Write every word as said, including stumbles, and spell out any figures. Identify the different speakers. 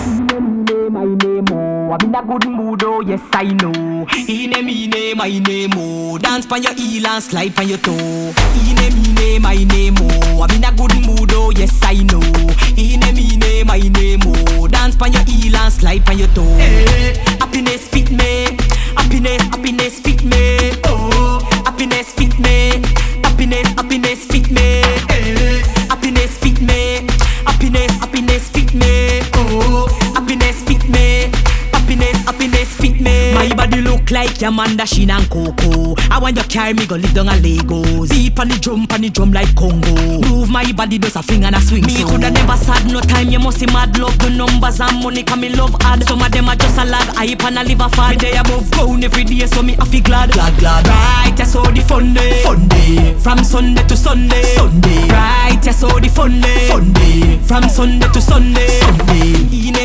Speaker 1: Ine, my name, oh. I'm in a good mood, oh, yes I know. Ine, mine, my name, oh. Dance pan your heel and slide pan your toe. Ine, mine, my name, oh. I'm in a good mood, oh, yes I know. Ine, mine, my name, oh. Dance pan your heel and slide pan your toe. Hey, happiness fit me. Happiness, happiness fit me. Oh, happiness fit me. Happiness, happiness fit me. Hey, happiness fit me. Happiness, happiness fit me. Oh, happiness fit me. Happiness, happiness fit me. My body look like Yamanda, Sheen and Coco. I want you carry me go live down a Lagos. Deep on the drum, on the drum like Congo. Move my body does a fling and a swing. Me so coulda never sad no time. You must see mad love the numbers and money. Come me love hard. Some of them are just a lag. Hype and a liver fad. Me they above ground every day, so me I feel glad. Glad, glad. Right, that's how the fun day. Fun day. From Sunday to Sunday. Sunday. Right, that's how the fun day. Fun day. From Sunday to Sunday. Sunday.